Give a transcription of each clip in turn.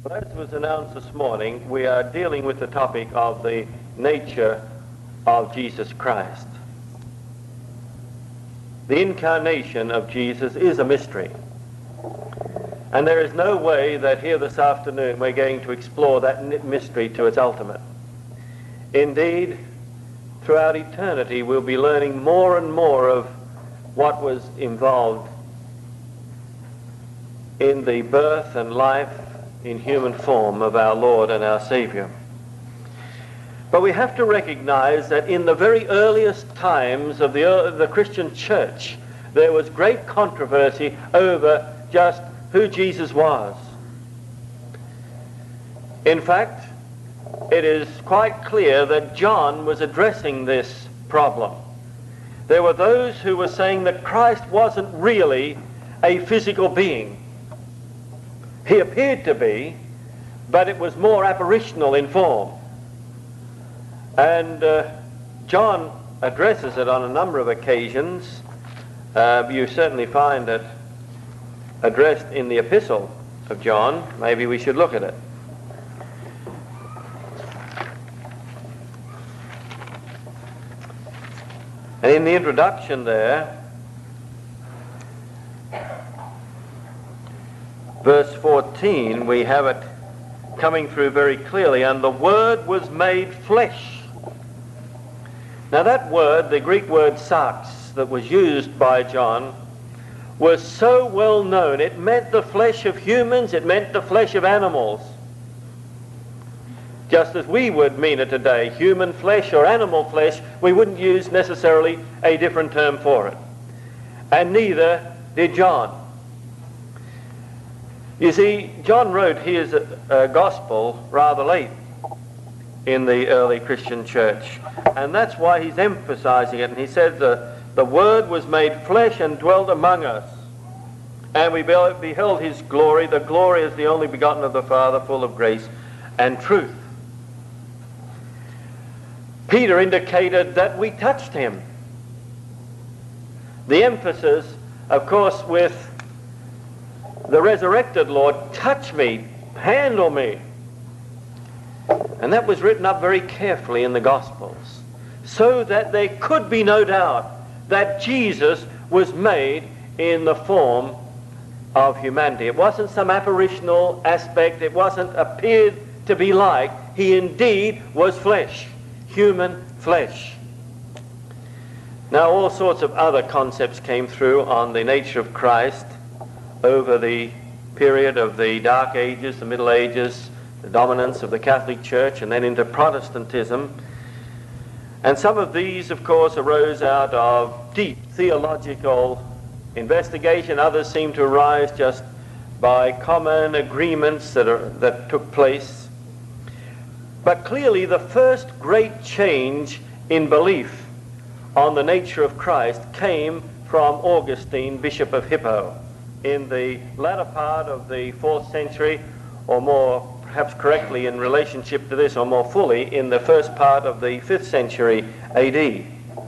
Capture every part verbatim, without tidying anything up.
Well, as was announced this morning, we are dealing with the topic of the nature of Jesus Christ. The incarnation of Jesus is a mystery. And there is no way that here this afternoon we're going to explore that mystery to its ultimate. Indeed, throughout eternity we'll be learning more and more of what was involved in the birth and life in human form of our Lord and our Savior. But we have to recognize that in the very earliest times of the, uh, the Christian church, there was great controversy over just who Jesus was. In fact, it is quite clear that John was addressing this problem. There were those who were saying that Christ wasn't really a physical being. He appeared to be, but it was more apparitional in form. And uh, John addresses it on a number of occasions. Uh, you certainly find it addressed in the epistle of John. Maybe we should look at it. And in the introduction there, verse fourteen, we have it coming through very clearly, and the Word was made flesh. Now that word, the Greek word sarx, that was used by John, was so well known. It meant the flesh of humans, it meant the flesh of animals. Just as we would mean it today, human flesh or animal flesh, we wouldn't use necessarily a different term for it. And neither did John. You see, John wrote his uh, gospel rather late in the early Christian church. And that's why he's emphasizing it. And he said, the, the Word was made flesh and dwelt among us. And we beheld his glory. The glory is the only begotten of the Father, full of grace and truth. Peter indicated that we touched him. The emphasis, of course, with the resurrected Lord, touch me, handle me. And that was written up very carefully in the Gospels, so that there could be no doubt that Jesus was made in the form of humanity. It wasn't some apparitional aspect. It wasn't appeared to be like. He indeed was flesh, human flesh. Now all sorts of other concepts came through on the nature of Christ over the period of the Dark Ages, the Middle Ages, the dominance of the Catholic Church, and then into Protestantism. And some of these, of course, arose out of deep theological investigation. Others seem to arise just by common agreements that, are, that took place. But clearly the first great change in belief on the nature of Christ came from Augustine, Bishop of Hippo, in the latter part of the fourth century, or more perhaps correctly in relationship to this, or more fully in the first part of the fifth century A D.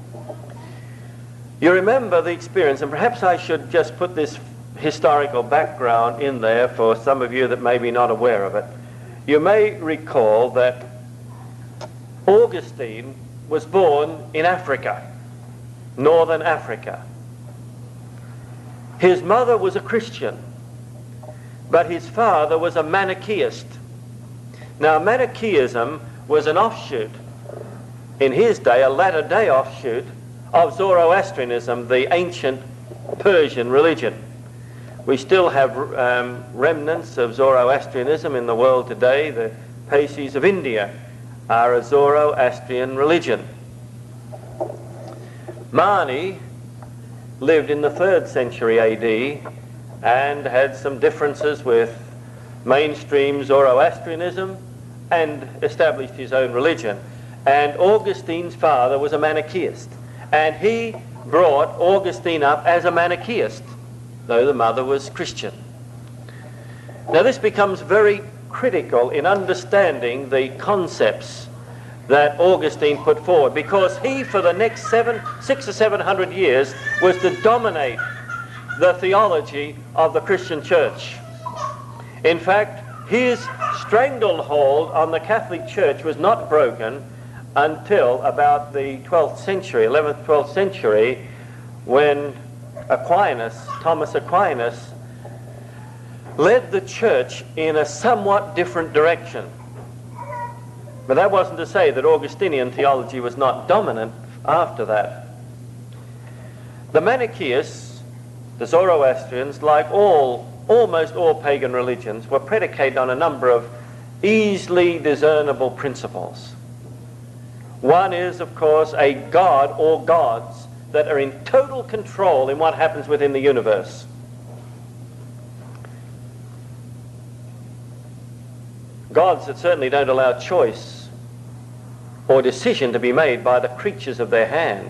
You remember the experience, and perhaps I should just put this historical background in there for some of you that may be not aware of it. You may recall that Augustine was born in Africa, northern Africa. His mother was a Christian, but his father was a Manichaeist. Now, Manichaeism was an offshoot, in his day, a latter-day offshoot of Zoroastrianism, the ancient Persian religion. We still have um, remnants of Zoroastrianism in the world today. The Parsis of India are a Zoroastrian religion. Mani lived in the third century A D and had some differences with mainstream Zoroastrianism and established his own religion. And Augustine's father was a Manichaeist, and he brought Augustine up as a Manichaeist, though the mother was Christian. Now this becomes very critical in understanding the concepts that Augustine put forward, because he, for the next seven, six or seven hundred years, was to dominate the theology of the Christian church. In fact, his stranglehold on the Catholic Church was not broken until about the twelfth century, eleventh, twelfth century, when Aquinas, Thomas Aquinas, led the church in a somewhat different direction. But that wasn't to say that Augustinian theology was not dominant after that. The Manichaeists, the Zoroastrians, like all, almost all pagan religions, were predicated on a number of easily discernible principles. One is, of course, a god or gods that are in total control in what happens within the universe. Gods that certainly don't allow choice or decision to be made by the creatures of their hand.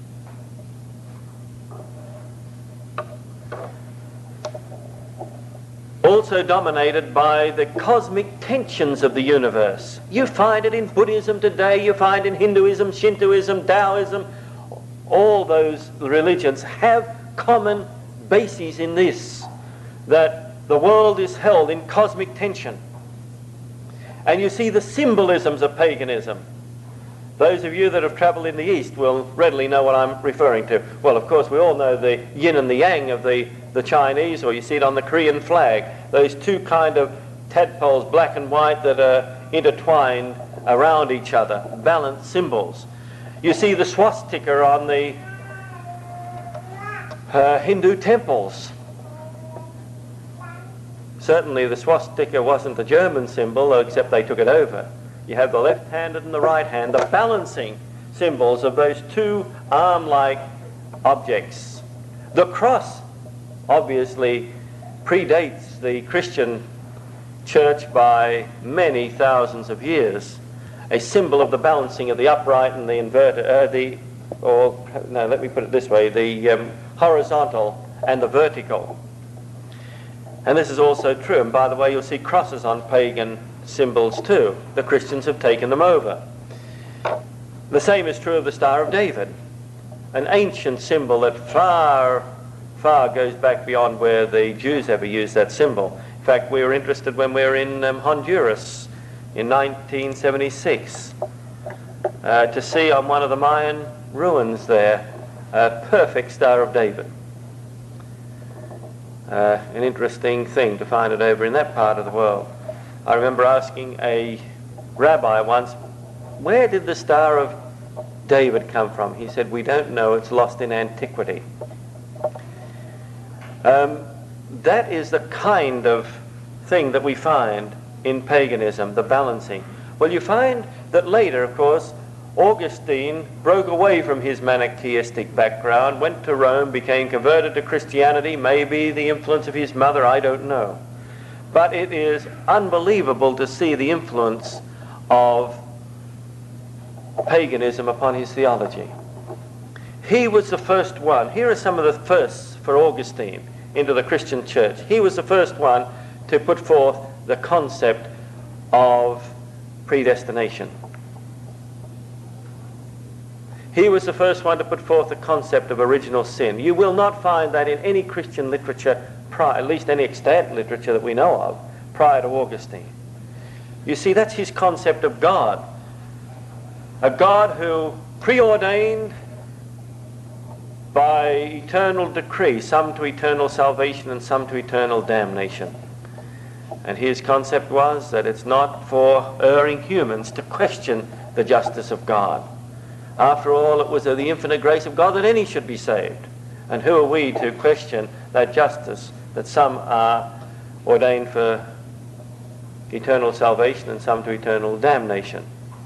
Also dominated by the cosmic tensions of the universe. You find it in Buddhism today, you find in Hinduism, Shintoism, Taoism. All those religions have common bases in this, that the world is held in cosmic tension. And you see the symbolisms of paganism. Those of you that have travelled in the East will readily know what I'm referring to. Well, of course, we all know the yin and the yang of the, the Chinese, or you see it on the Korean flag. Those two kind of tadpoles, black and white, that are intertwined around each other, balanced symbols. You see the swastika on the uh, Hindu temples. Certainly the swastika wasn't the German symbol, except they took it over. You have the left-handed and the right-hand, the balancing symbols of those two arm-like objects. The cross obviously predates the Christian church by many thousands of years. A symbol of the balancing of the upright and the inverted, uh, the, or no, let me put it this way, the um, horizontal and the vertical. And this is also true, and by the way, you'll see crosses on pagan symbols too. The Christians have taken them over. The same is true of the Star of David, an ancient symbol that far, far goes back beyond where the Jews ever used that symbol. In fact, we were interested when we were in um, Honduras in nineteen seventy-six uh, to see on one of the Mayan ruins there a perfect Star of David. Uh, an interesting thing to find it over in that part of the world. I remember asking a rabbi once, where did the Star of David come from? He said, we don't know, it's lost in antiquity. Um, that is the kind of thing that we find in paganism, the balancing. Well, you find that later, of course, Augustine broke away from his Manichaeistic background, went to Rome, became converted to Christianity, maybe the influence of his mother, I don't know. But it is unbelievable to see the influence of paganism upon his theology. He was the first one. Here are some of the firsts for Augustine into the Christian church. He was the first one to put forth the concept of predestination. He was the first one to put forth the concept of original sin. You will not find that in any Christian literature, prior, at least any extant literature that we know of, prior to Augustine. You see, that's his concept of God. A God who preordained by eternal decree, some to eternal salvation and some to eternal damnation. And his concept was that it's not for erring humans to question the justice of God. After all, it was of the infinite grace of God that any should be saved. And who are we to question that justice, that some are ordained for eternal salvation and some to eternal damnation?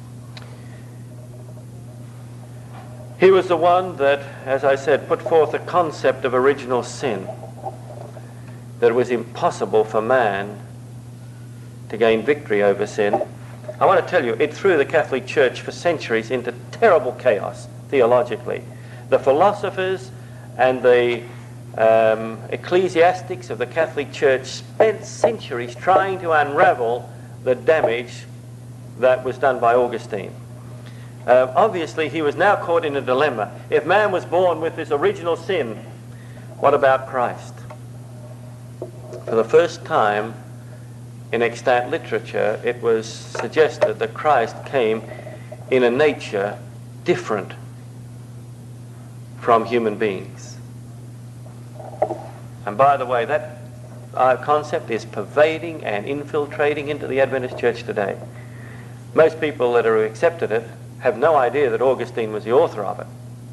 He was the one that, as I said, put forth the concept of original sin, that it was impossible for man to gain victory over sin. I want to tell you, it threw the Catholic Church for centuries into terrible chaos theologically. The philosophers and the um, ecclesiastics of the Catholic Church spent centuries trying to unravel the damage that was done by Augustine. Uh, obviously, he was now caught in a dilemma. If man was born with this original sin, what about Christ? For the first time in extant literature, it was suggested that Christ came in a nature different from human beings. And by the way, that uh, concept is pervading and infiltrating into the Adventist church today. Most people that have accepted it have no idea that Augustine was the author of it.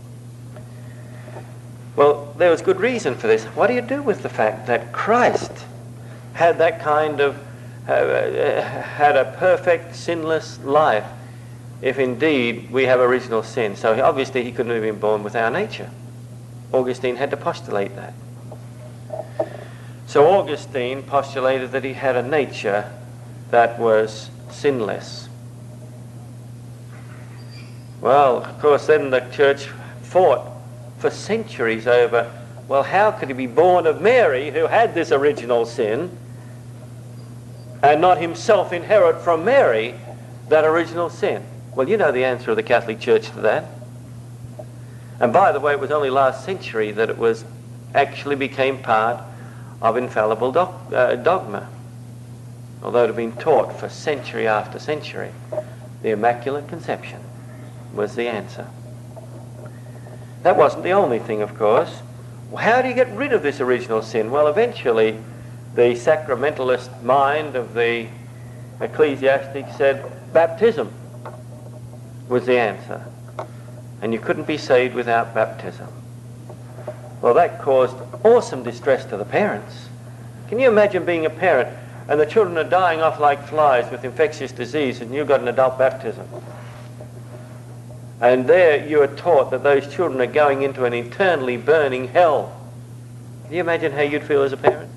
Well, there was good reason for this. What do you do with the fact that Christ had that kind of, uh, had a perfect, sinless life, if indeed we have original sin? So obviously he couldn't have been born with our nature. Augustine had to postulate that. So Augustine postulated that he had a nature that was sinless. Well, of course, then the church fought for centuries over, well, how could he be born of Mary, who had this original sin, and not himself inherit from Mary that original sin? Well, you know the answer of the Catholic Church to that. And by the way, it was only last century that it was actually became part of infallible doc, uh, dogma, although it had been taught for century after century. The Immaculate Conception was the answer. That wasn't the only thing, of course. How do you get rid of this original sin? Well, eventually, the sacramentalist mind of the ecclesiastic said baptism was the answer, and you couldn't be saved without baptism. Well, that caused awesome distress to the parents. Can you imagine being a parent and the children are dying off like flies with infectious disease and you've got an adult baptism? And there you are taught that those children are going into an eternally burning hell. Can you imagine how you'd feel as a parent?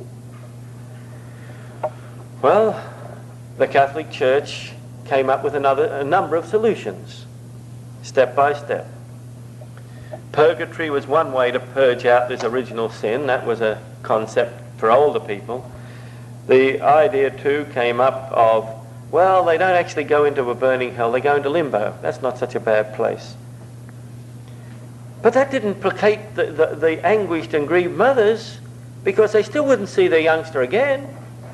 Well, the Catholic Church came up with another, a number of solutions, step by step. Purgatory was one way to purge out this original sin. That was a concept for older people. The idea too came up of, well, they don't actually go into a burning hell, they go into limbo. That's not such a bad place. But that didn't placate the, the, the anguished and grieved mothers, because they still wouldn't see their youngster again.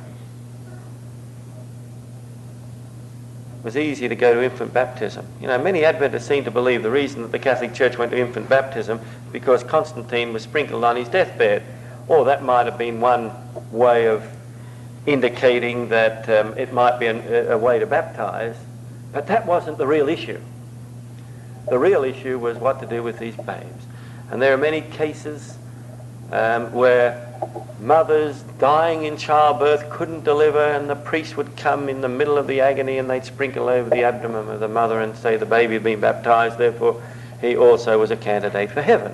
It was easy to go to infant baptism. You know, many Adventists seem to believe the reason that the Catholic Church went to infant baptism because Constantine was sprinkled on his deathbed. Or that might have been one way of indicating that um, it might be an, a way to baptize, but that wasn't the real issue. The real issue was what to do with these babes. And there are many cases um, where mothers dying in childbirth couldn't deliver, and the priest would come in the middle of the agony and they'd sprinkle over the abdomen of the mother and say the baby had been baptized, therefore he also was a candidate for heaven.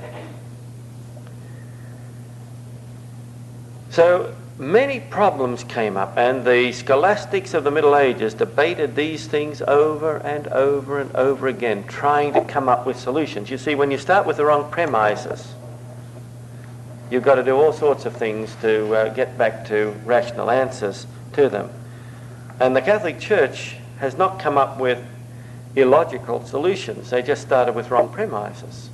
So many problems came up, and the scholastics of the Middle Ages debated these things over and over and over again, trying to come up with solutions. You see, when you start with the wrong premises, you've got to do all sorts of things to uh, get back to rational answers to them. And the Catholic Church has not come up with illogical solutions. They just started with wrong premises.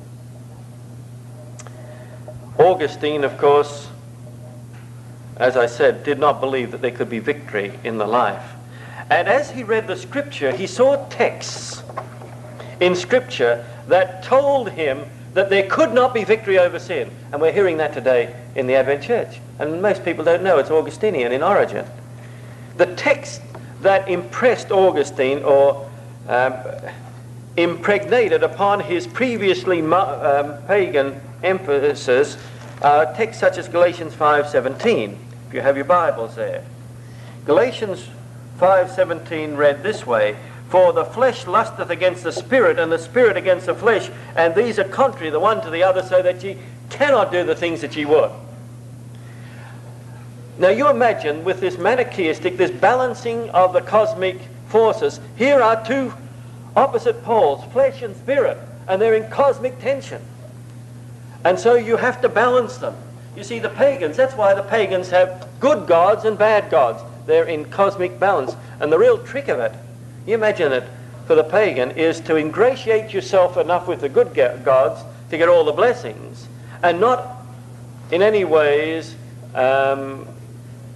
Augustine, of course, as I said, did not believe that there could be victory in the life. And as he read the Scripture, he saw texts in Scripture that told him that there could not be victory over sin. And we're hearing that today in the Advent Church. And most people don't know it's Augustinian in origin. The text that impressed Augustine or um, impregnated upon his previously um, pagan emphasis are texts such as Galatians five seventeen. If you have your Bibles there. Galatians five seventeen read this way: "For the flesh lusteth against the spirit, and the spirit against the flesh, and these are contrary the one to the other, so that ye cannot do the things that ye would." Now you imagine with this manichaeistic, this balancing of the cosmic forces, here are two opposite poles, flesh and spirit, and they're in cosmic tension. And so you have to balance them. You see, the pagans, that's why the pagans have good gods and bad gods. They're in cosmic balance. And the real trick of it, you imagine it, for the pagan, is to ingratiate yourself enough with the good gods to get all the blessings, and not in any ways um,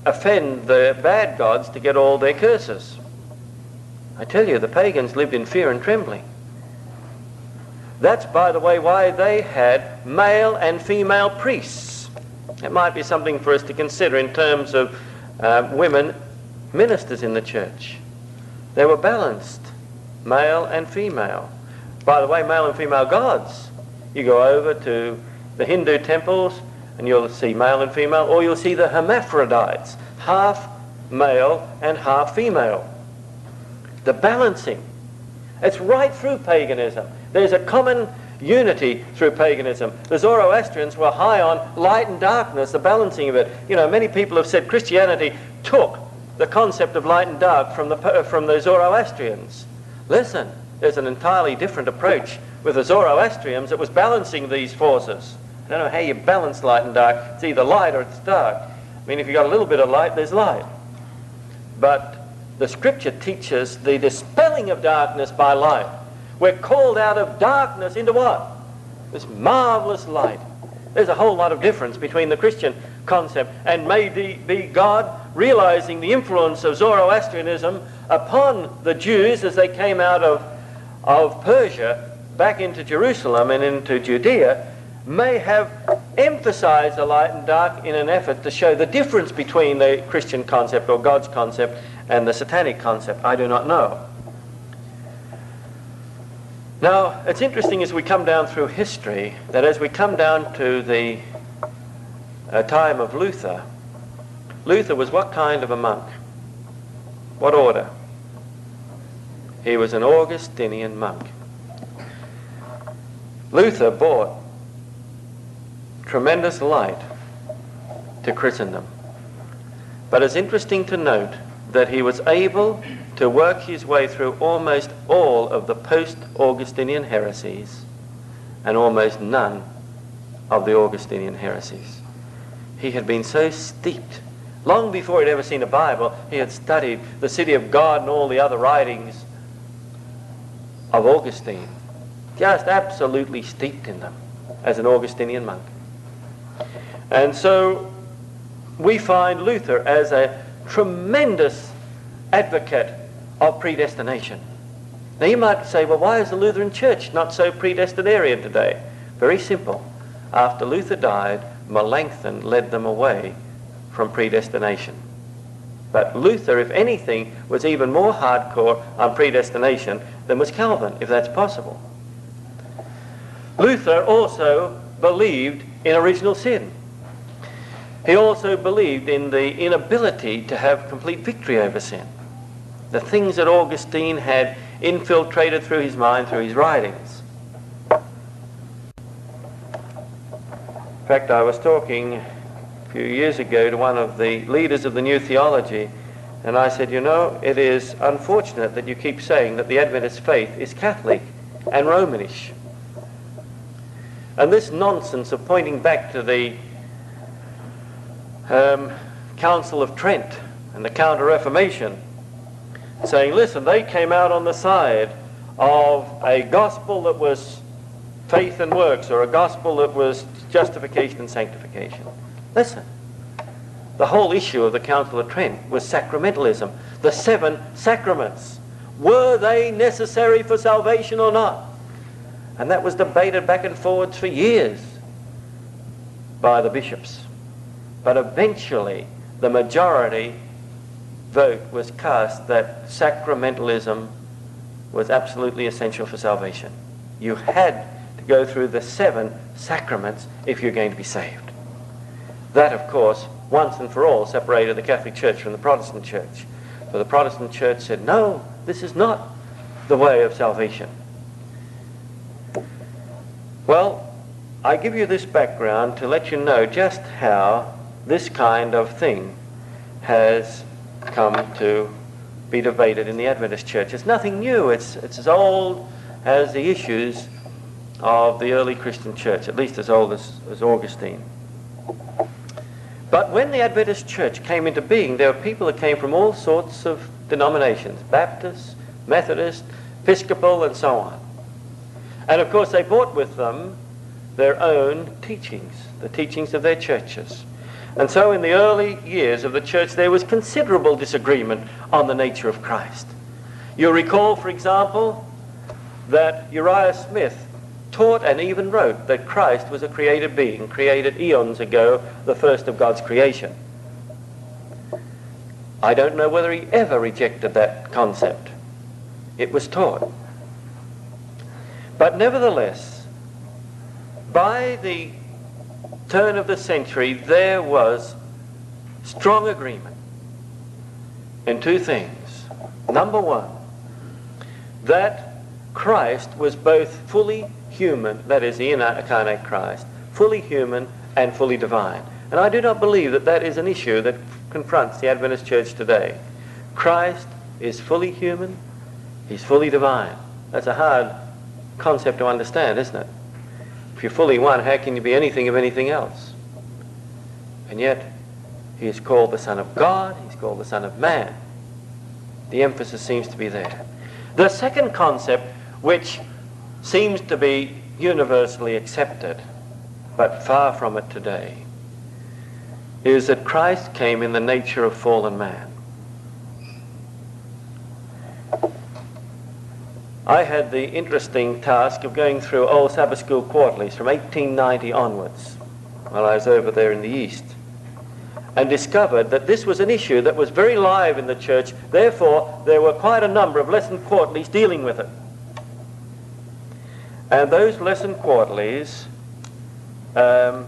offend the bad gods to get all their curses. I tell you, the pagans lived in fear and trembling. That's, by the way, why they had male and female priests. It might be something for us to consider in terms of uh, women ministers in the church. They were balanced, male and female. By the way, male and female gods. You go over to the Hindu temples and you'll see male and female, or you'll see the hermaphrodites, half male and half female. The balancing. It's right through paganism. There's a common unity through paganism. The Zoroastrians were high on light and darkness, the balancing of it. You know, many people have said Christianity took the concept of light and dark from the, from the Zoroastrians. Listen, there's an entirely different approach with the Zoroastrians that was balancing these forces. I don't know how you balance light and dark. It's either light or it's dark. I mean, if you've got a little bit of light, there's light. But the scripture teaches the dispelling of darkness by light. We're called out of darkness into what? This marvelous light. There's a whole lot of difference between the Christian concept, and may be God realizing the influence of Zoroastrianism upon the Jews as they came out of, of Persia back into Jerusalem and into Judea, may have emphasized the light and dark in an effort to show the difference between the Christian concept or God's concept and the satanic concept. I do not know. Now, it's interesting as we come down through history that as we come down to the uh, time of Luther, Luther was what kind of a monk? What order? He was an Augustinian monk. Luther brought tremendous light to Christendom. But it's interesting to note that he was able to work his way through almost all of the post-Augustinian heresies and almost none of the Augustinian heresies. He had been so steeped. Long before he'd ever seen a Bible, he had studied the City of God and all the other writings of Augustine. Just absolutely steeped in them as an Augustinian monk. And so we find Luther as a tremendous advocate of predestination. Now you might say, well, why is the Lutheran Church not so predestinarian today? Very simple. After Luther died, Melanchthon led them away from predestination. But Luther, if anything, was even more hardcore on predestination than was Calvin, if that's possible. Luther also believed in original sin. He also believed in the inability to have complete victory over sin. The things that Augustine had infiltrated through his mind, through his writings. In fact, I was talking a few years ago to one of the leaders of the New Theology, and I said, you know, it is unfortunate that you keep saying that the Adventist faith is Catholic and Romanish. And this nonsense of pointing back to the um, Council of Trent and the Counter-Reformation, saying, listen, they came out on the side of a gospel that was faith and works, or a gospel that was justification and sanctification. Listen, the whole issue of the Council of Trent was sacramentalism, the seven sacraments. Were they necessary for salvation or not? And that was debated back and forwards for years by the bishops. But eventually, the majority vote was cast that sacramentalism was absolutely essential for salvation. You had to go through the seven sacraments if you're going to be saved. That, of course, once and for all separated the Catholic Church from the Protestant Church. For the Protestant Church said, no, this is not the way of salvation. Well, I give you this background to let you know just how this kind of thing has come to be debated in the Adventist Church. It's nothing new. It's, it's as old as the issues of the early Christian church, at least as old as, as Augustine. But when the Adventist Church came into being, there were people that came from all sorts of denominations, Baptist, Methodist, Episcopal, and so on. And of course they brought with them their own teachings, the teachings of their churches. And so in the early years of the church there was considerable disagreement on the nature of Christ. You'll recall, for example, that Uriah Smith taught and even wrote that Christ was a created being, created eons ago, the first of God's creation. I don't know whether he ever rejected that concept. It was taught. But nevertheless, by the turn of the century, there was strong agreement in two things. Number one, that Christ was both fully human, that is, the incarnate Christ, fully human and fully divine. And I do not believe that that is an issue that confronts the Adventist church today. Christ is fully human, he's fully divine. That's a hard concept to understand, isn't it? If you're fully one, how can you be anything of anything else? And yet, he is called the Son of God, he's called the Son of Man. The emphasis seems to be there. The second concept, which seems to be universally accepted, but far from it today, is that Christ came in the nature of fallen man. I had the interesting task of going through old Sabbath School quarterlies from eighteen ninety onwards, while I was over there in the East, and discovered that this was an issue that was very live in the church. Therefore, there were quite a number of lesson quarterlies dealing with it. And those lesson quarterlies, um,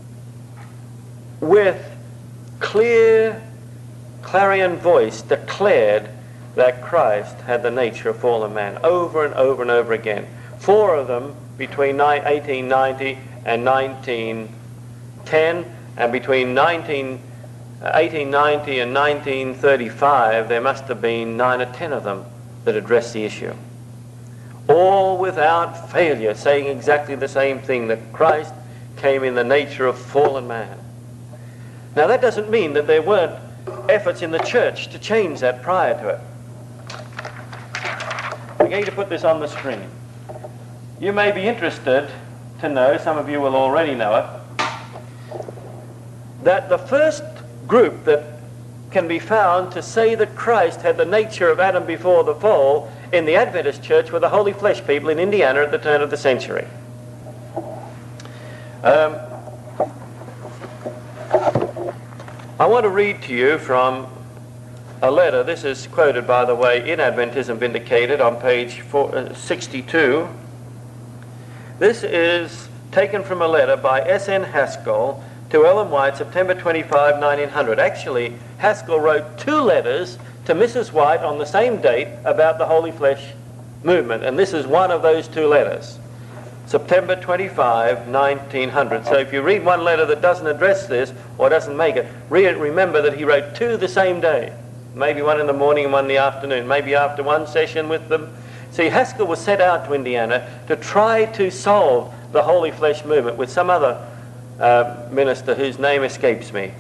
with clear, clarion voice, declared that Christ had the nature of fallen man over and over and over again. Four of them between eighteen ninety and nineteen ten, and between nineteen, eighteen ninety and nineteen thirty-five, there must have been nine or ten of them that addressed the issue. All without failure, saying exactly the same thing, that Christ came in the nature of fallen man. Now that doesn't mean that there weren't efforts in the church to change that prior to it. I'm going to put this on the screen. You may be interested to know, some of you will already know it, that the first group that can be found to say that Christ had the nature of Adam before the fall in the Adventist church were the Holy Flesh people in Indiana at the turn of the century. Um, I want to read to you from a letter. This is quoted, by the way, in Adventism Vindicated on page four, uh, sixty-two. This is taken from a letter by S N Haskell to Ellen White, September twenty-fifth, nineteen hundred. Actually, Haskell wrote two letters to Missus White on the same date about the Holy Flesh movement, and this is one of those two letters, September twenty-fifth, nineteen hundred. So if you read one letter that doesn't address this or doesn't make it, read, remember that he wrote two the same day. Maybe one in the morning and one in the afternoon, maybe after one session with them. See, Haskell was sent out to Indiana to try to solve the Holy Flesh movement with some other uh, minister whose name escapes me.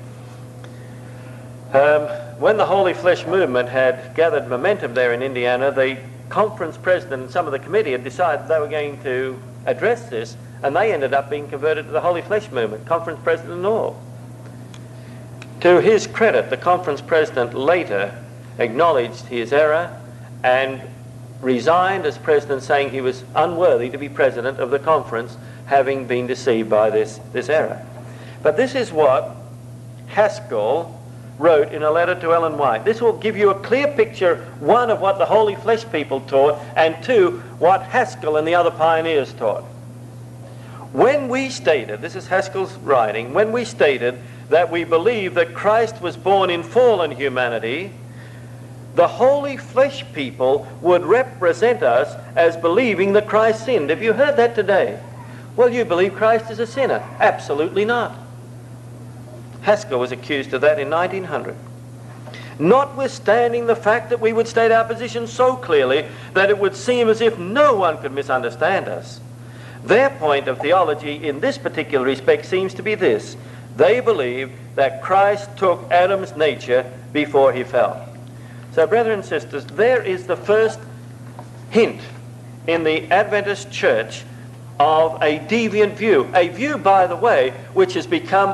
Um, when the Holy Flesh movement had gathered momentum there in Indiana, the conference president and some of the committee had decided they were going to address this, and they ended up being converted to the Holy Flesh movement, conference president and all. To his credit, the conference president later acknowledged his error and resigned as president, saying he was unworthy to be president of the conference, having been deceived by this, this error. But this is what Haskell wrote in a letter to Ellen White. This will give you a clear picture, one, of what the Holy Flesh people taught, and two, what Haskell and the other pioneers taught. When we stated, this is Haskell's writing, when we stated that we believe that Christ was born in fallen humanity, the Holy Flesh people would represent us as believing that Christ sinned. Have you heard that today? Well, you believe Christ is a sinner. Absolutely not. Haskell was accused of that in nineteen hundred. Notwithstanding the fact that we would state our position so clearly that it would seem as if no one could misunderstand us, their point of theology in this particular respect seems to be this: they believe that Christ took Adam's nature before he fell. So, brethren and sisters, there is the first hint in the Adventist church of a deviant view. A view, by the way, which has become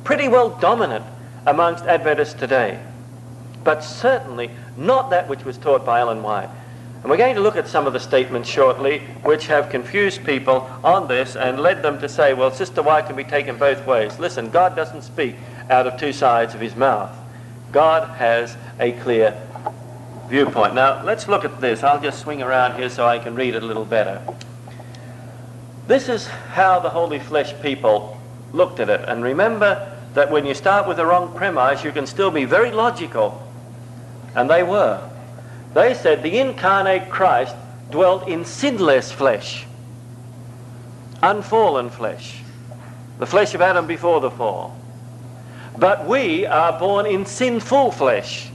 pretty well dominant amongst Adventists today, but certainly not that which was taught by Ellen White. And we're going to look at some of the statements shortly which have confused people on this and led them to say, well, Sister White can be taken both ways. Listen, God doesn't speak out of two sides of his mouth. God has a clear viewpoint. Now, let's look at this. I'll just swing around here so I can read it a little better. This is how the Holy Flesh people looked at it. And remember that when you start with the wrong premise, you can still be very logical. And they were. They said the incarnate Christ dwelt in sinless flesh, unfallen flesh, the flesh of Adam before the fall. But we are born in sinful flesh.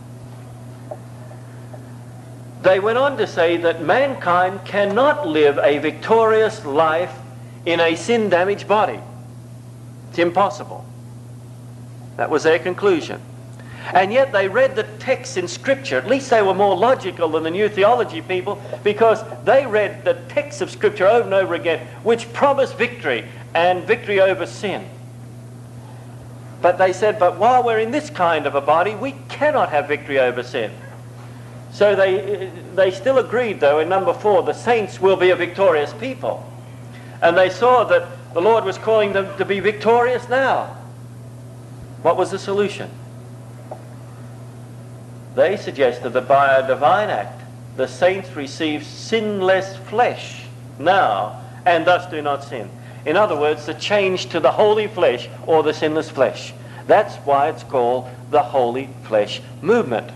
They went on to say that mankind cannot live a victorious life in a sin-damaged body. It's impossible. That was their conclusion. And yet they read the texts in Scripture. At least they were more logical than the New Theology people, because they read the texts of Scripture over and over again which promise victory and victory over sin. But they said, but while we're in this kind of a body, we cannot have victory over sin. So they, they still agreed, though, in number four, the saints will be a victorious people. And they saw that the Lord was calling them to be victorious now. What was the solution? They suggested that by a divine act, the saints receive sinless flesh now, and thus do not sin. In other words, the change to the holy flesh or the sinless flesh. That's why it's called the Holy Flesh Movement.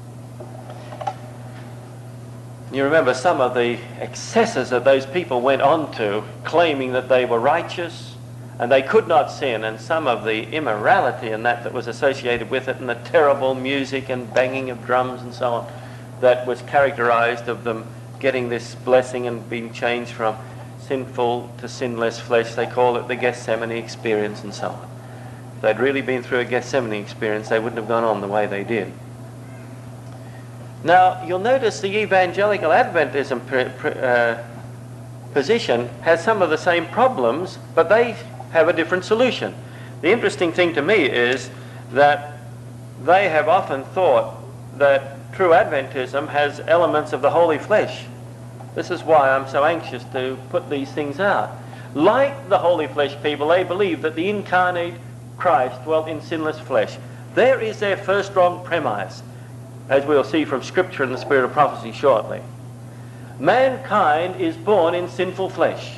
You remember some of the excesses that those people went on to, claiming that they were righteous and they could not sin, and some of the immorality in that that was associated with it, and the terrible music and banging of drums and so on that was characterized of them getting this blessing and being changed from sinful to sinless flesh. They call it the Gethsemane experience and so on. If they'd really been through a Gethsemane experience, they wouldn't have gone on the way they did. Now, you'll notice the evangelical Adventism uh, position has some of the same problems, but they have a different solution. The interesting thing to me is that they have often thought that true Adventism has elements of the holy flesh. This is why I'm so anxious to put these things out. Like the holy flesh people, they believe that the incarnate Christ dwelt in sinless flesh. There is their first wrong premise, as we'll see from Scripture and the Spirit of Prophecy shortly. Mankind is born in sinful flesh.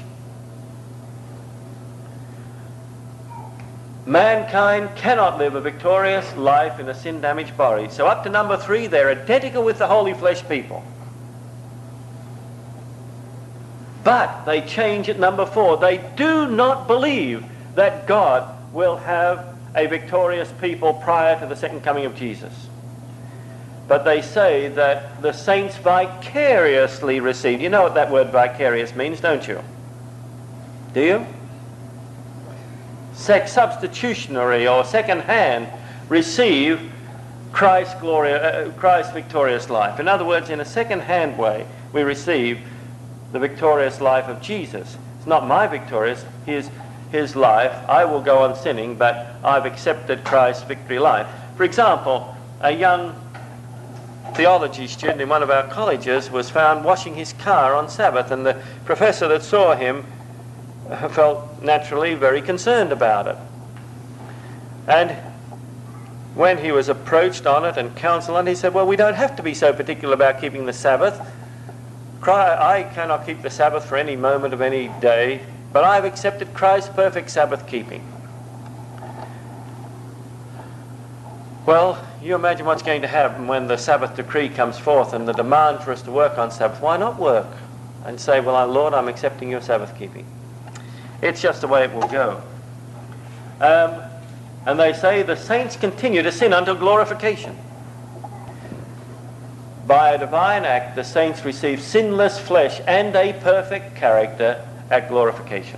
Mankind cannot live a victorious life in a sin-damaged body. So up to number three, they're identical with the holy flesh people. But they change at number four. They do not believe that God will have a victorious people prior to the second coming of Jesus. But they say that the saints vicariously receive. You know what that word vicarious means, don't you? Do you? Sex substitutionary or second-hand receive Christ's glory, uh, Christ's victorious life. In other words, in a second-hand way, we receive the victorious life of Jesus. It's not my victorious, his, his life. I will go on sinning, but I've accepted Christ's victory life. For example, a young theology student in one of our colleges was found washing his car on Sabbath, and the professor that saw him felt naturally very concerned about it. And when he was approached on it and counseled on it, he said, well, we don't have to be so particular about keeping the Sabbath. I cannot keep the Sabbath for any moment of any day, but I've accepted Christ's perfect Sabbath keeping. Well, you imagine what's going to happen when the Sabbath decree comes forth and the demand for us to work on Sabbath. Why not work and say, well, Lord, I'm accepting your Sabbath keeping? It's just the way it will go. Um, and they say the saints continue to sin until glorification. By a divine act, the saints receive sinless flesh and a perfect character at glorification.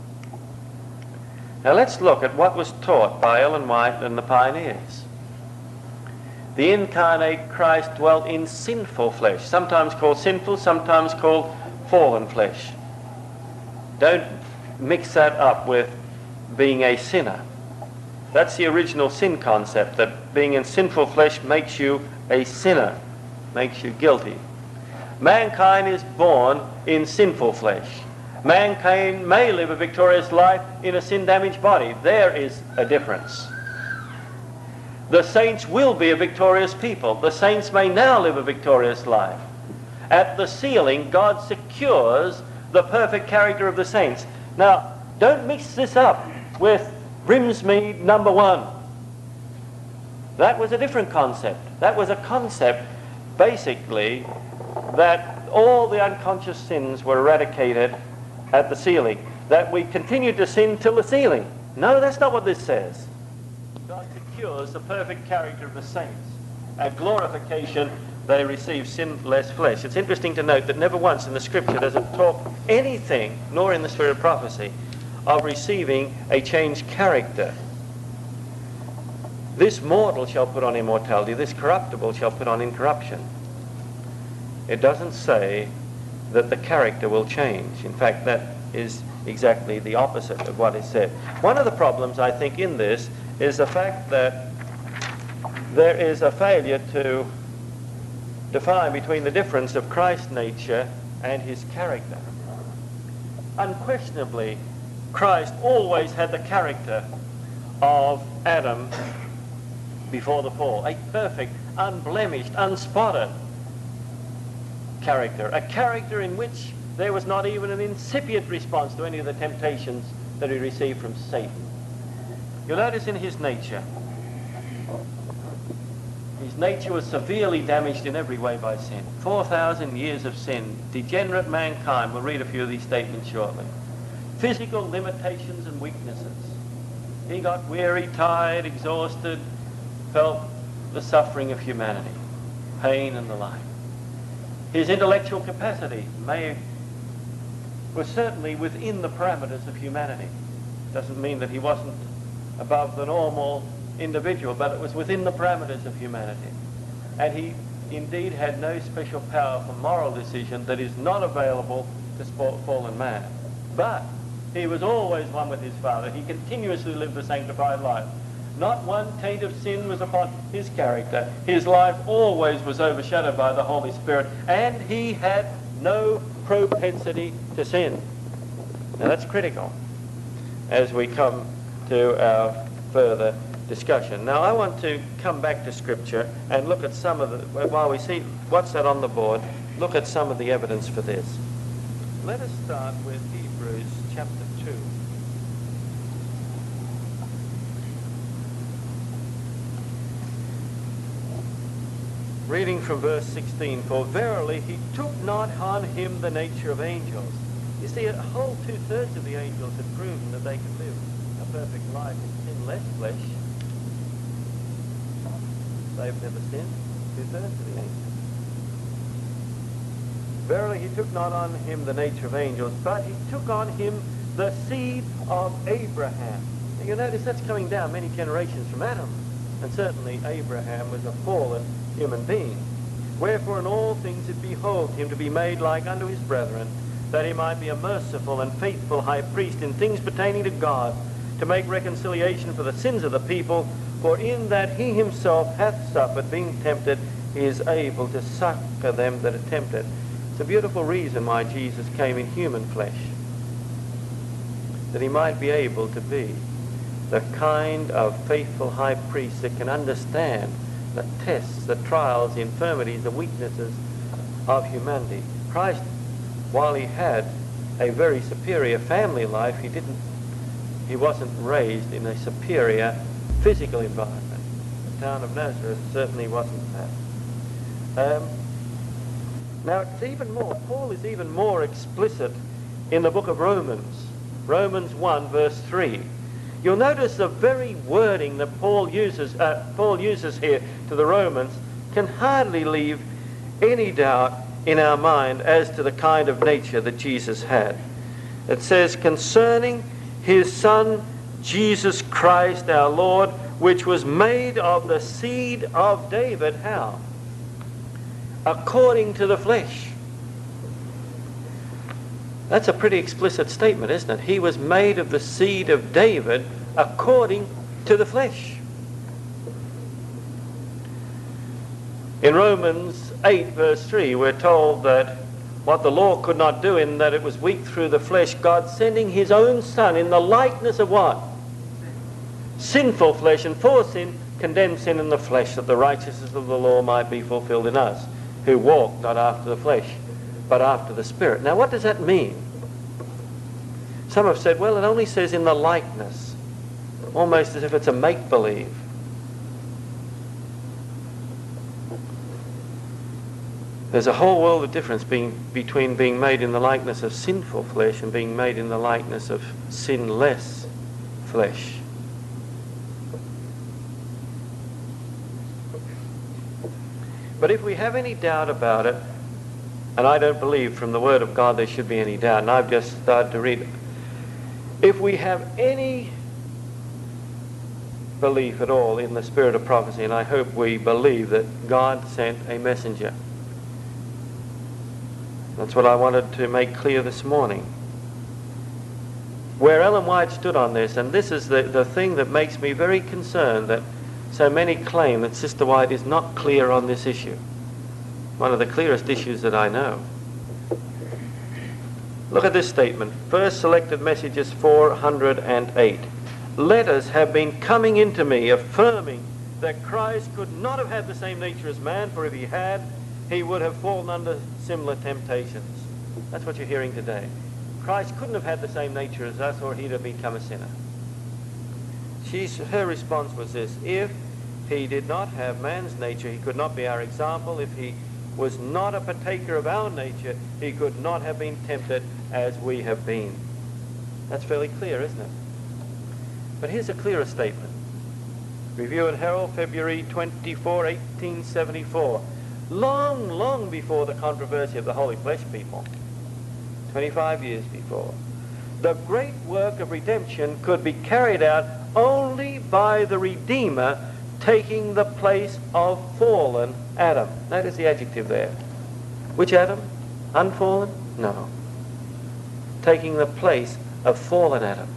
Now let's look at what was taught by Ellen White and the pioneers. The incarnate Christ dwelt in sinful flesh, sometimes called sinful, sometimes called fallen flesh. Don't mix that up with being a sinner. That's the original sin concept, that being in sinful flesh makes you a sinner, makes you guilty. Mankind is born in sinful flesh. Mankind may live a victorious life in a sin-damaged body. There is a difference. The saints will be a victorious people. The saints may now live a victorious life. At the sealing, God secures the perfect character of the saints. Now, don't mix this up with Grimsmead number one. That was a different concept. That was a concept, basically, that all the unconscious sins were eradicated at the sealing, that we continued to sin till the sealing. No, that's not what this says. God secures the perfect character of the saints. At glorification, they receive sinless flesh. It's interesting to note that never once in the Scripture does it talk anything, nor in the spirit of prophecy, of receiving a changed character. This mortal shall put on immortality, this corruptible shall put on incorruption. It doesn't say that the character will change. In fact, that is exactly the opposite of what is said. One of the problems, I think, in this is the fact that there is a failure to define between the difference of Christ's nature and his character. Unquestionably, Christ always had the character of Adam before the fall, a perfect, unblemished, unspotted character, a character in which there was not even an incipient response to any of the temptations that he received from Satan. You'll notice in his nature, his nature was severely damaged in every way by sin. four thousand years of sin, degenerate mankind. We'll read a few of these statements shortly. Physical limitations and weaknesses. He got weary, tired, exhausted, felt the suffering of humanity, pain and the like. His intellectual capacity may was certainly within the parameters of humanity. Doesn't mean that he wasn't above the normal individual, but it was within the parameters of humanity. And he indeed had no special power for moral decision that is not available to fallen man. But he was always one with his Father. He continuously lived a sanctified life. Not one taint of sin was upon his character. His life always was overshadowed by the Holy Spirit, and he had no propensity to sin. Now that's critical as we come to our further discussion. Now I want to come back to Scripture and look at some of the, while we see what's that on the board, look at some of the evidence for this. Let us start with Hebrews chapter two. Reading from verse sixteen, for verily he took not on him the nature of angels. You see, a whole two-thirds of the angels had proven that they could live a perfect life in sinless flesh. They've never sinned, two-thirds of the angels. Verily he took not on him the nature of angels, but he took on him the seed of Abraham. Now you notice that's coming down many generations from Adam. And certainly Abraham was a fallen human being. Wherefore in all things it behoved him to be made like unto his brethren, that he might be a merciful and faithful high priest in things pertaining to God, to make reconciliation for the sins of the people. For in that he himself hath suffered, being tempted, he is able to succor them that are tempted. It's a beautiful reason why Jesus came in human flesh, that he might be able to be the kind of faithful high priest that can understand the tests, the trials, the infirmities, the weaknesses of humanity. Christ, while he had a very superior family life, he didn't, he wasn't raised in a superior physical environment. The town of Nazareth certainly wasn't that. Um, now it's even more, Paul is even more explicit in the book of Romans, Romans one verse three. You'll notice the very wording that Paul uses, uh, Paul uses here to the Romans can hardly leave any doubt in our mind as to the kind of nature that Jesus had. It says, concerning his Son, Jesus Christ our Lord, which was made of the seed of David. How? According to the flesh. That's a pretty explicit statement, isn't it? He was made of the seed of David according to the flesh. In Romans eight verse three, we're told that what the law could not do, in that it was weak through the flesh, God sending his own Son in the likeness of what? Sinful flesh, and for sin, condemned sin in the flesh, that the righteousness of the law might be fulfilled in us, who walk not after the flesh, but after the Spirit. Now what does that mean? Some have said, well, it only says in the likeness, almost as if it's a make-believe. There's a whole world of difference being, between being made in the likeness of sinful flesh and being made in the likeness of sinless flesh. But if we have any doubt about it, and I don't believe from the Word of God there should be any doubt, and I've just started to read it. If we have any belief at all in the spirit of prophecy, and I hope we believe that God sent a messenger. That's what I wanted to make clear this morning. Where Ellen White stood on this, and this is the, the thing that makes me very concerned, that so many claim that Sister White is not clear on this issue. One of the clearest issues that I know. Look at this statement. First Selected Messages four hundred eight. Letters have been coming into me affirming that Christ could not have had the same nature as man, for if he had, he would have fallen under similar temptations. That's what you're hearing today. Christ couldn't have had the same nature as us, or he'd have become a sinner. She's, her response was this: if he did not have man's nature, he could not be our example. If he was not a partaker of our nature, he could not have been tempted as we have been. That's fairly clear, isn't it? But here's a clearer statement. Review and Herald, February twenty-fourth, eighteen seventy-four. Long, long before the controversy of the Holy Flesh people, twenty-five years before, the great work of redemption could be carried out only by the Redeemer taking the place of fallen Adam. Notice the adjective there. Which Adam? Unfallen? No. Taking the place of fallen Adam.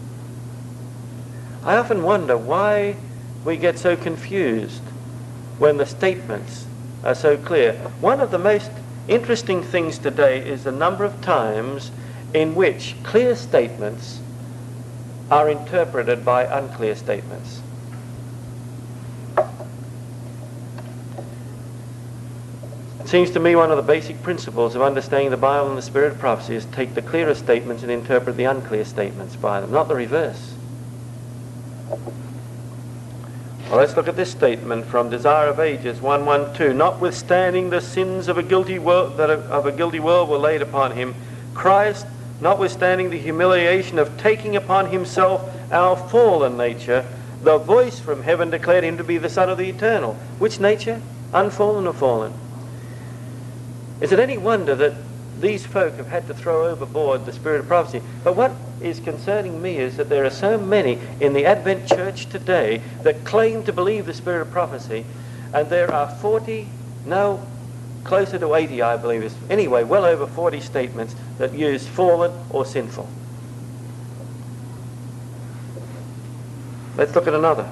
I often wonder why we get so confused when the statements are so clear. One of the most interesting things today is the number of times in which clear statements are interpreted by unclear statements. It seems to me one of the basic principles of understanding the Bible and the spirit of prophecy is take the clearer statements and interpret the unclear statements by them, not the reverse. Well, let's look at this statement from Desire of Ages one twelve. Notwithstanding the sins of a guilty world that of a guilty world were laid upon him, Christ, notwithstanding the humiliation of taking upon himself our fallen nature, the voice from heaven declared him to be the Son of the Eternal. Which nature? Unfallen or fallen? Is it any wonder that these folk have had to throw overboard the spirit of prophecy? But what is concerning me is that there are so many in the Advent church today that claim to believe the spirit of prophecy, and there are forty, no, closer to eighty, I believe, is anyway, well over forty statements that use fallen or sinful. Let's look at another.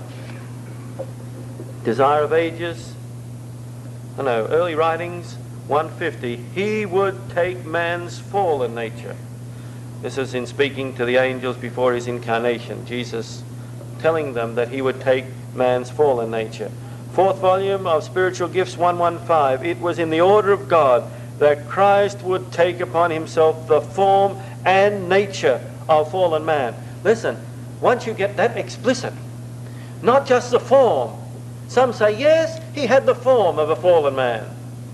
Desire of Ages, I know, early writings, one fifty. He would take man's fallen nature. This is in speaking to the angels before his incarnation. Jesus telling them that he would take man's fallen nature. Fourth volume of Spiritual Gifts, one fifteen. It was in the order of God that Christ would take upon himself the form and nature of fallen man. Listen, once you get that explicit, not just the form. Some say, yes, he had the form of a fallen man.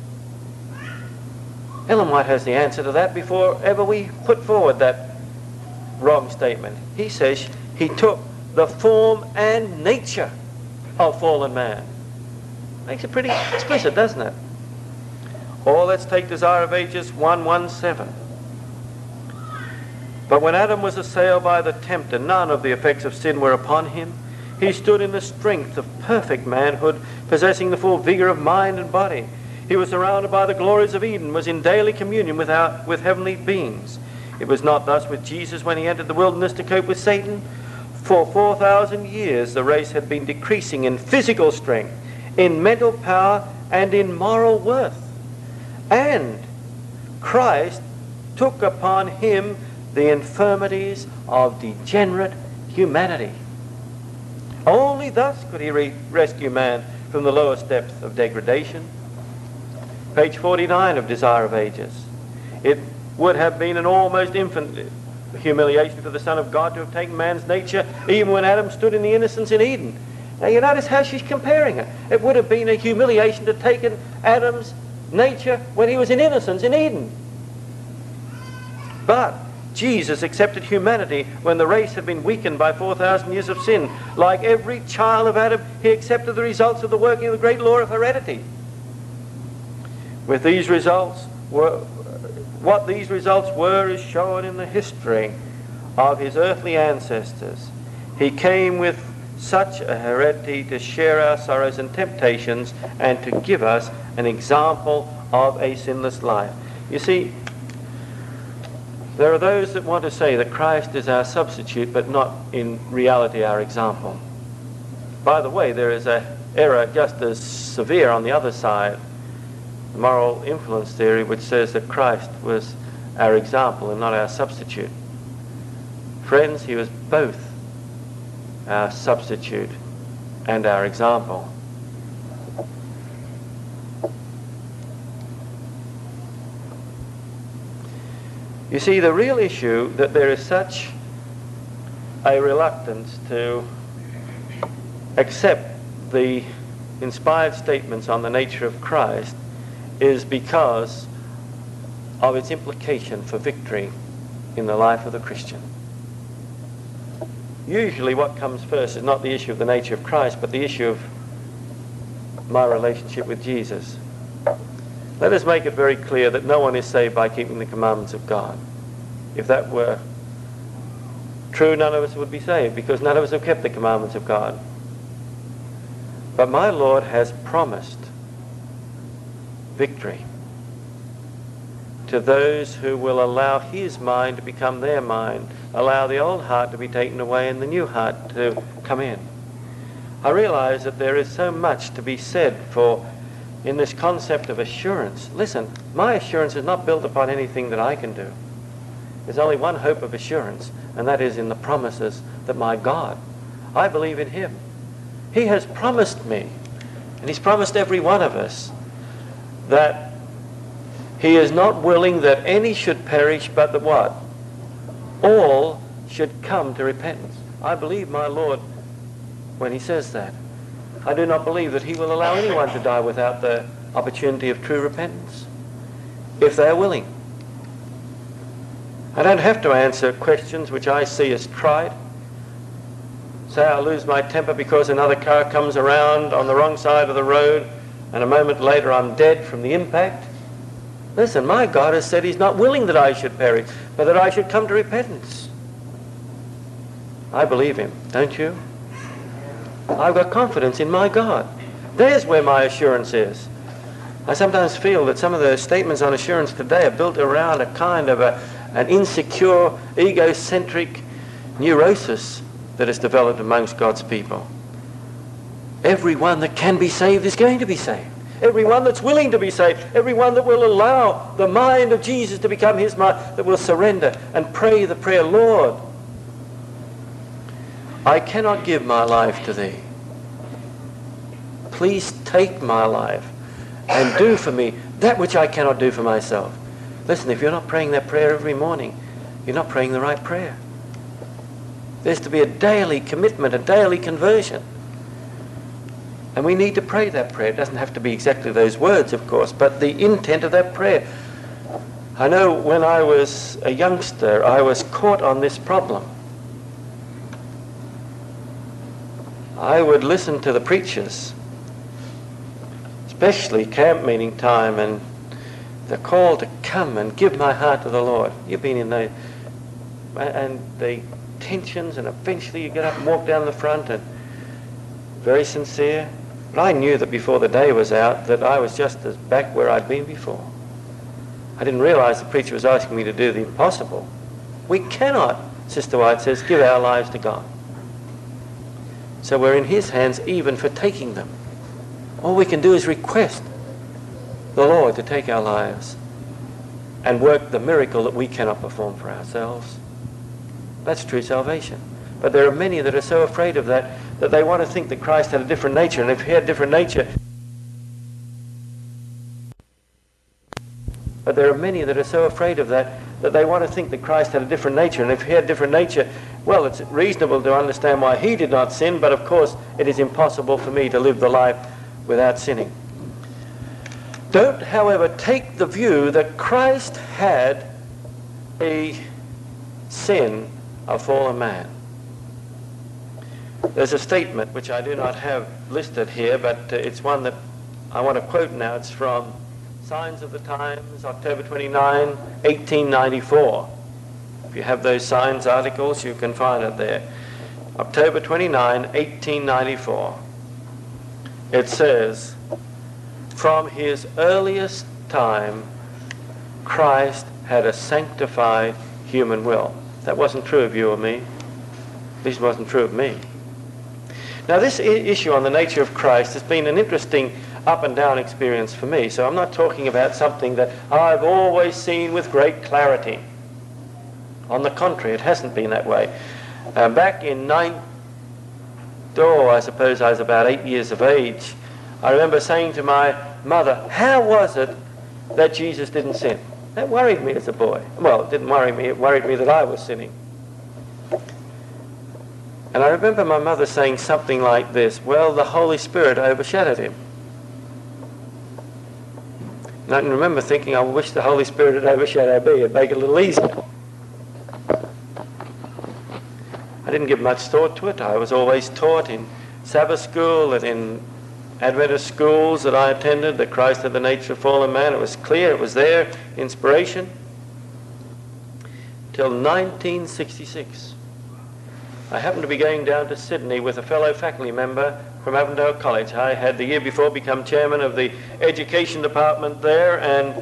Ellen White has the answer to that before ever we put forward that wrong statement. He says he took the form and nature of fallen man. Makes it pretty explicit, doesn't it? Or let's take Desire of Ages one seventeen. But when Adam was assailed by the tempter, none of the effects of sin were upon him. He stood in the strength of perfect manhood, possessing the full vigor of mind and body. He was surrounded by the glories of Eden, was in daily communion with, our, with heavenly beings. It was not thus with Jesus when he entered the wilderness to cope with Satan. For four thousand years the race had been decreasing in physical strength, in mental power, and in moral worth. And Christ took upon him the infirmities of degenerate humanity. Only thus could he re- rescue man from the lowest depth of degradation. Page forty-nine of Desire of Ages. It would have been an almost infinite humiliation for the Son of God to have taken man's nature even when Adam stood in the innocence in Eden. Now you notice how she's comparing it. It would have been a humiliation to have taken Adam's nature when he was in innocence in Eden. But Jesus accepted humanity when the race had been weakened by four thousand years of sin. Like every child of Adam, he accepted the results of the working of the great law of heredity. With these results, were, what these results were is shown in the history of his earthly ancestors. He came with such a heredity to share our sorrows and temptations and to give us an example of a sinless life. You see, there are those that want to say that Christ is our substitute, but not in reality our example. By the way, there is an error just as severe on the other side, the moral influence theory, which says that Christ was our example and not our substitute. Friends, he was both our substitute and our example. You see, the real issue that there is such a reluctance to accept the inspired statements on the nature of Christ is because of its implication for victory in the life of the Christian. Usually what comes first is not the issue of the nature of Christ, but the issue of my relationship with Jesus. Let us make it very clear that no one is saved by keeping the commandments of God. If that were true, none of us would be saved, because none of us have kept the commandments of God. But my Lord has promised victory to those who will allow his mind to become their mind, allow the old heart to be taken away and the new heart to come in. I realize that there is so much to be said for in this concept of assurance. Listen, my assurance is not built upon anything that I can do. There's only one hope of assurance, and that is in the promises that my God, I believe in him. He has promised me, and he's promised every one of us, that he is not willing that any should perish, but that what? All should come to repentance. I believe my Lord when he says that. I do not believe that he will allow anyone to die without the opportunity of true repentance, if they are willing. I don't have to answer questions which I see as trite. Say I lose my temper because another car comes around on the wrong side of the road and a moment later I'm dead from the impact. Listen, my God has said he's not willing that I should perish, but that I should come to repentance. I believe him, don't you? I've got confidence in my God. There's where my assurance is. I sometimes feel that some of the statements on assurance today are built around a kind of a, an insecure, egocentric neurosis that has developed amongst God's people. Everyone that can be saved is going to be saved. Everyone that's willing to be saved, everyone that will allow the mind of Jesus to become his mind, that will surrender and pray the prayer, Lord, I cannot give my life to thee. Please take my life and do for me that which I cannot do for myself. Listen, if you're not praying that prayer every morning, you're not praying the right prayer. There's to be a daily commitment, a daily conversion. And we need to pray that prayer. It doesn't have to be exactly those words, of course, but the intent of that prayer. I know when I was a youngster, I was caught on this problem. I would listen to the preachers, especially camp meeting time, and the call to come and give my heart to the Lord. You've been in the, and the tensions, and eventually you get up and walk down the front, and very sincere. But I knew that before the day was out that I was just as back where I'd been before. I didn't realize the preacher was asking me to do the impossible. We cannot, Sister White says, give our lives to God. So we're in his hands even for taking them. All we can do is request the Lord to take our lives and work the miracle that we cannot perform for ourselves. That's true salvation. But there are many that are so afraid of that that they want to think that Christ had a different nature, and if he had a different nature, but there are many that are so afraid of that that they want to think that Christ had a different nature, and if he had a different nature, well, it's reasonable to understand why he did not sin, but of course it is impossible for me to live the life without sinning. Don't, however, take the view that Christ had a sin of fallen man. There's a statement which I do not have listed here, but uh, it's one that I want to quote now. It's from Signs of the Times, October twenty-ninth, eighteen ninety-four. If you have those Signs articles, you can find it there. October twenty-ninth, eighteen ninety-four. It says, "From his earliest time, Christ had a sanctified human will." That wasn't true of you or me. At least it wasn't true of me. Now, this I- issue on the nature of Christ has been an interesting up and down experience for me. So I'm not talking about something that I've always seen with great clarity. On the contrary, it hasn't been that way. Uh, back in nine, oh, I suppose I was about eight years of age, I remember saying to my mother, how was it that Jesus didn't sin? That worried me as a boy. Well, it didn't worry me, it worried me that I was sinning. And I remember my mother saying something like this, well, the Holy Spirit overshadowed him. And I can remember thinking, I wish the Holy Spirit had overshadowed me, it'd make it a little easier. I didn't give much thought to it. I was always taught in Sabbath school and in Adventist schools that I attended that Christ had the nature of fallen man. It was clear, it was there, inspiration. Till nineteen sixty-six. I happened to be going down to Sydney with a fellow faculty member from Avondale College. I had the year before become chairman of the education department there and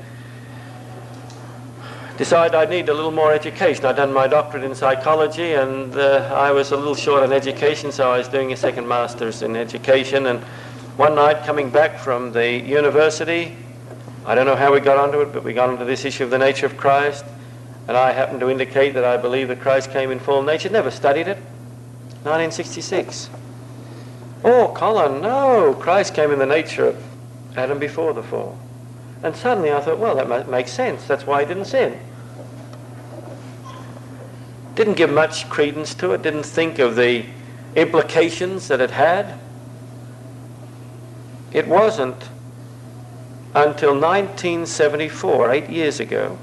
decided I'd need a little more education. I'd done my doctorate in psychology and uh, I was a little short on education, so I was doing a second master's in education. And one night coming back from the university, I don't know how we got onto it, but we got onto this issue of the nature of Christ, and I happened to indicate that I believe that Christ came in full nature. Never studied it. nineteen sixty-six. Oh, Colin, no, Christ came in the nature of Adam before the fall. And suddenly I thought, well, that makes sense. That's why he didn't sin. Didn't give much credence to it, didn't think of the implications that it had. It wasn't until nineteen seventy-four, eight years ago,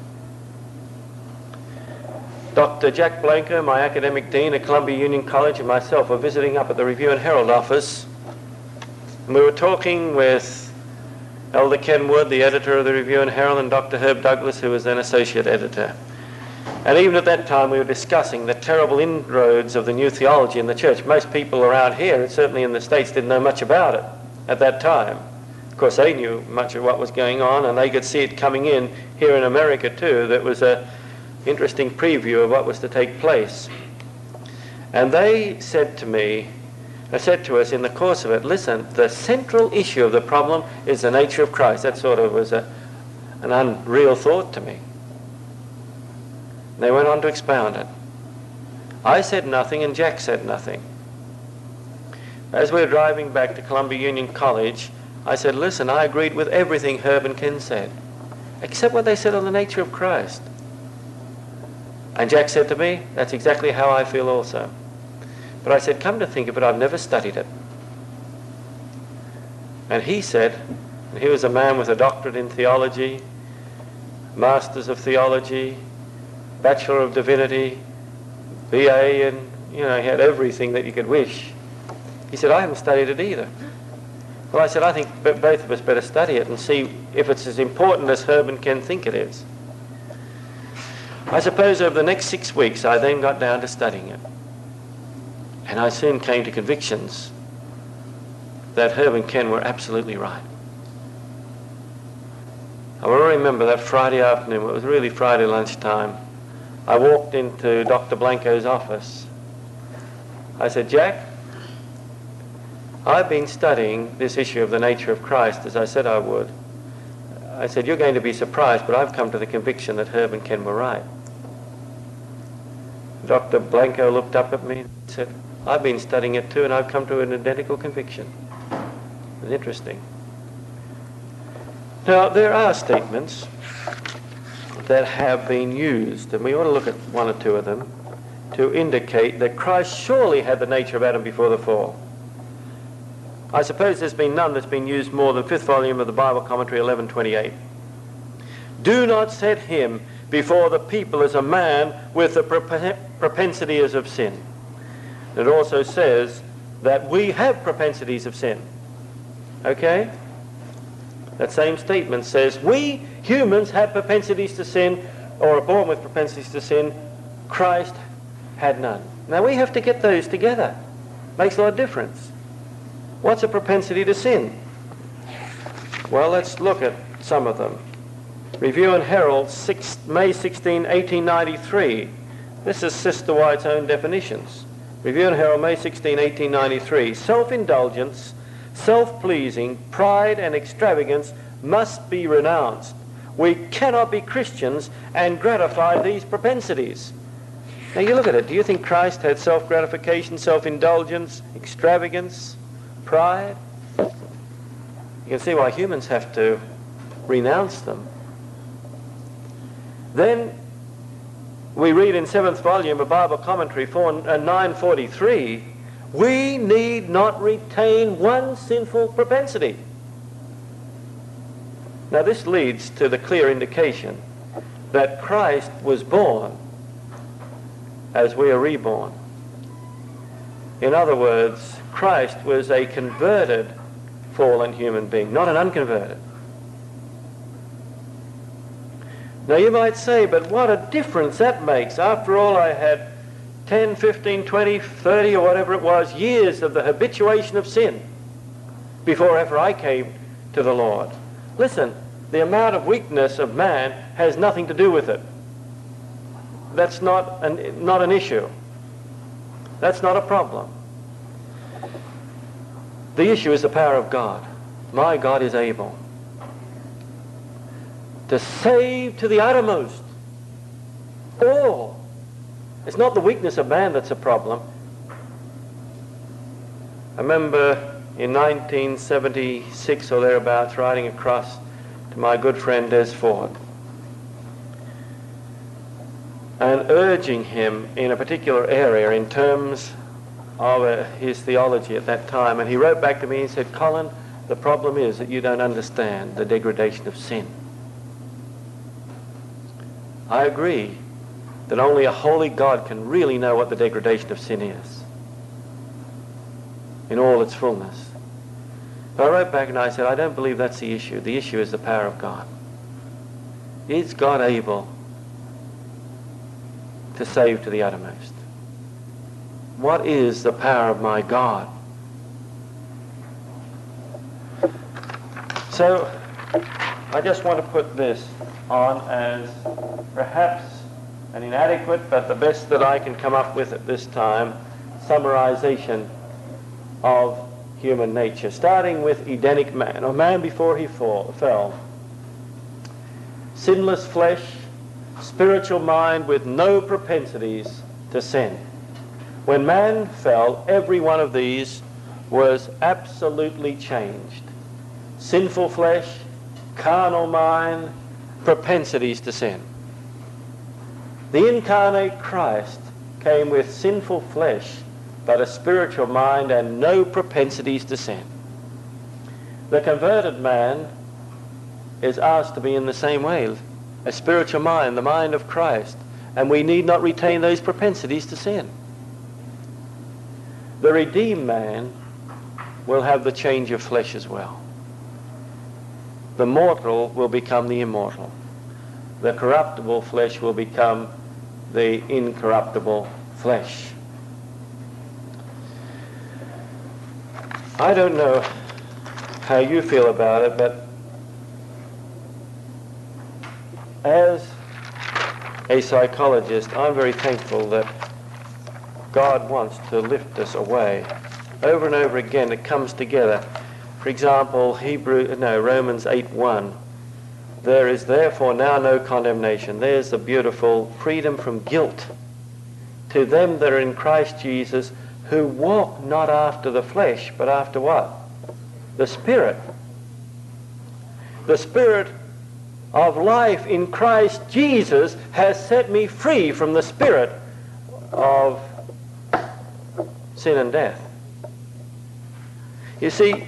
Doctor Jack Blanco, my academic dean at Columbia Union College, and myself were visiting up at the Review and Herald office. And we were talking with Elder Ken Wood, the editor of the Review and Herald, and Doctor Herb Douglas, who was then associate editor. And even at that time we were discussing the terrible inroads of the new theology in the church. Most people around here, and certainly in the States, didn't know much about it at that time. Of course, they knew much of what was going on, and they could see it coming in here in America too. That was a interesting preview of what was to take place. And they said to me, they said to us in the course of it, listen, the central issue of the problem is the nature of Christ. That sort of was a, an unreal thought to me. They went on to expound it. I said nothing and Jack said nothing. As we were driving back to Columbia Union College, I said, listen, I agreed with everything Herb and Ken said, except what they said on the nature of Christ. And Jack said to me, that's exactly how I feel also. But I said, come to think of it, I've never studied it. And he said, and he was a man with a doctorate in theology, masters of theology, bachelor of divinity, B A, and you know, he had everything that you could wish. He said, I haven't studied it either. Well, I said, I think both of us better study it and see if it's as important as Herb and Ken think it is. I suppose over the next six weeks I then got down to studying it. And I soon came to convictions that Herb and Ken were absolutely right. I will remember that Friday afternoon, it was really Friday lunchtime, I walked into Doctor Blanco's office. I said, Jack, I've been studying this issue of the nature of Christ, as I said I would. I said, you're going to be surprised, but I've come to the conviction that Herb and Ken were right. Doctor Blanco looked up at me and said, I've been studying it too, and I've come to an identical conviction. It was interesting. Now, there are statements that have been used, and we ought to look at one or two of them, to indicate that Christ surely had the nature of Adam before the fall. I suppose there's been none that's been used more than fifth volume of the Bible Commentary, eleven twenty-eight. Do not set him before the people as a man with the propensities of sin. It also says that we have propensities of sin. Okay? That same statement says we humans have propensities to sin, or are born with propensities to sin. Christ had none. Now we have to get those together. Makes a lot of difference. What's a propensity to sin? Well, let's look at some of them. Review and Herald, May sixteenth, eighteen ninety-three. This is Sister White's own definitions. Review and Herald, May sixteenth, eighteen ninety-three. Self-indulgence, self-pleasing, pride and extravagance must be renounced. We cannot be Christians and gratify these propensities. Now you look at it. Do you think Christ had self-gratification, self-indulgence, extravagance, pride? You can see why humans have to renounce them. Then we read in seventh volume of Bible Commentary nine forty-three, we need not retain one sinful propensity. Now this leads to the clear indication that Christ was born as we are reborn. In other words, Christ was a converted fallen human being, not an unconverted. Now you might say, but what a difference that makes. After all, I had ten, fifteen, twenty, thirty or whatever it was years of the habituation of sin before ever I came to the Lord. Listen, the amount of weakness of man has nothing to do with it. That's not an, not an issue. That's not a problem. The issue is the power of God. My God is able to save to the uttermost all. It's not the weakness of man that's a problem. I remember in nineteen seventy-six or thereabouts riding across to my good friend Des Ford and urging him in a particular area in terms of uh, his theology at that time. And he wrote back to me and said, Colin, the problem is that you don't understand the degradation of sin. I agree that only a holy God can really know what the degradation of sin is in all its fullness. But I wrote back and I said, I don't believe that's the issue. The issue is the power of God. Is God able to save to the uttermost? What is the power of my God? So I just want to put this on as perhaps an inadequate, but the best that I can come up with at this time, summarization of human nature, starting with Edenic man, or man before he fall, fell. Sinless flesh, spiritual mind with no propensities to sin. When man fell, every one of these was absolutely changed. Sinful flesh, carnal mind, propensities to sin. The incarnate Christ came with sinful flesh, but a spiritual mind and no propensities to sin. The converted man is asked to be in the same way, a spiritual mind, the mind of Christ, and we need not retain those propensities to sin. The redeemed man will have the change of flesh as well. The mortal will become the immortal. The corruptible flesh will become the incorruptible flesh. I don't know how you feel about it, but as a psychologist, I'm very thankful that God wants to lift us away over and over again it comes together. For example, Hebrew, no, Romans eight one. There is therefore now no condemnation. There's the beautiful freedom from guilt to them that are in Christ Jesus, who walk not after the flesh, but after what? The Spirit. The Spirit of life in Christ Jesus has set me free from the spirit of sin and death. You see,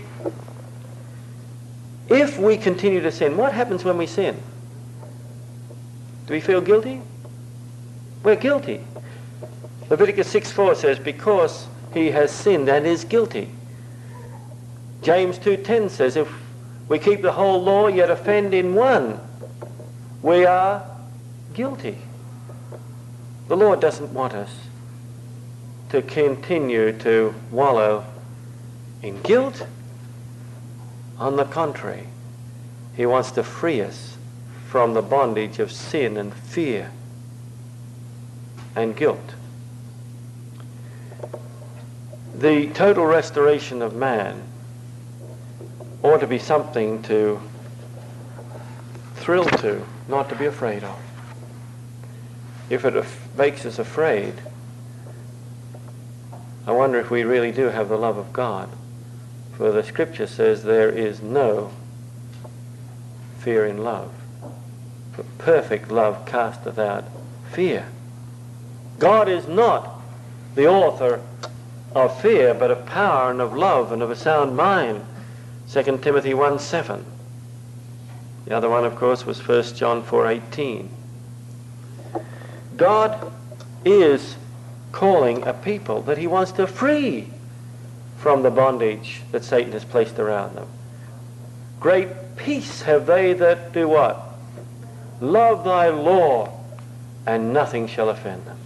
if we continue to sin, what happens when we sin? Do we feel guilty? We're guilty. Leviticus six four says, because he has sinned and is guilty. James two ten says, if we keep the whole law yet offend in one, we are guilty. The Lord doesn't want us to continue to wallow in guilt. On the contrary, he wants to free us from the bondage of sin and fear and guilt. The total restoration of man ought to be something to thrill to, not to be afraid of. If it makes us afraid, I wonder if we really do have the love of God. For the Scripture says there is no fear in love. For perfect love casteth out fear. God is not the author of fear, but of power and of love and of a sound mind. Second Timothy one seven. The other one, of course, was First John four eighteen. God is calling a people that he wants to free from the bondage that Satan has placed around them. Great peace have they that do what? Love thy law, and nothing shall offend them.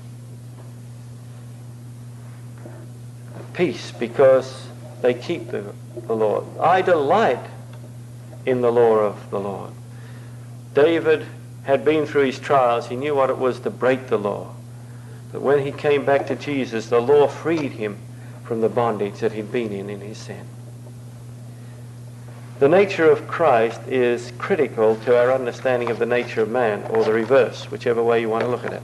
Peace, because they keep the, the law. I delight in the law of the Lord. David had been through his trials. He knew what it was to break the law. But when he came back to Jesus, the law freed him from the bondage that he'd been in in his sin. The nature of Christ is critical to our understanding of the nature of man, or the reverse, whichever way you want to look at it.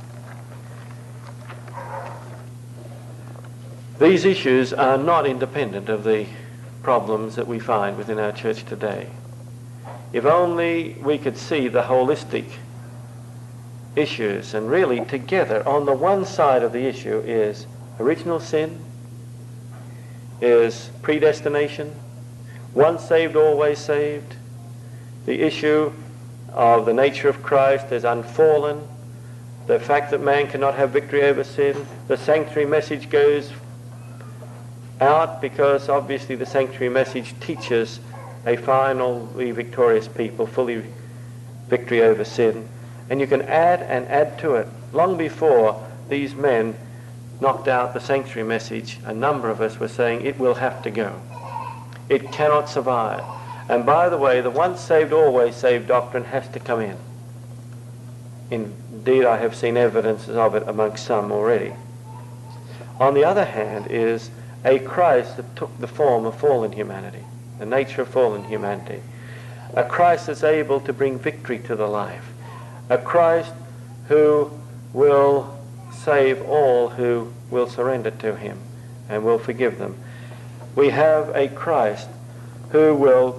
These issues are not independent of the problems that we find within our church today. If only we could see the holistic issues, and really together, on the one side of the issue is original sin, is predestination, once saved, always saved. The issue of the nature of Christ as unfallen, the fact that man cannot have victory over sin. The sanctuary message goes out because obviously the sanctuary message teaches a finally victorious people, fully victory over sin. And you can add and add to it. Long before these men knocked out the sanctuary message, a number of us were saying it will have to go. It cannot survive. And by the way, the once saved, always saved doctrine has to come in. Indeed, I have seen evidences of it amongst some already. On the other hand is a Christ that took the form of fallen humanity, the nature of fallen humanity. A Christ that's able to bring victory to the life. A Christ who will save all who will surrender to him and will forgive them. We have a Christ who will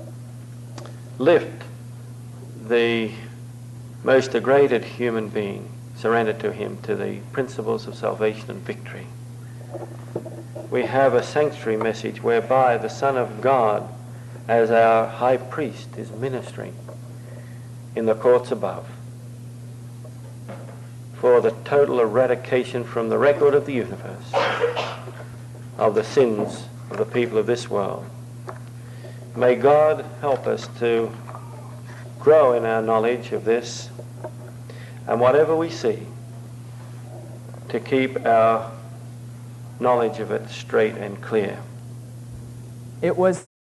lift the most degraded human being, surrender to him, to the principles of salvation and victory. We have a sanctuary message whereby the Son of God, as our high priest, is ministering in the courts above for the total eradication from the record of the universe of the sins of the people of this world. May God help us to grow in our knowledge of this, and whatever we see, to keep our knowledge of it straight and clear. It was